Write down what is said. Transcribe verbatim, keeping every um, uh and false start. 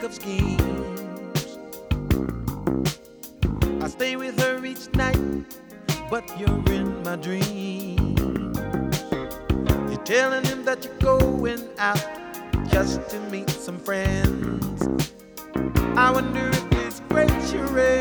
of schemes. I stay with her each night, but you're in my dreams. You're telling him that you're going out just to meet some friends. I wonder if this great charade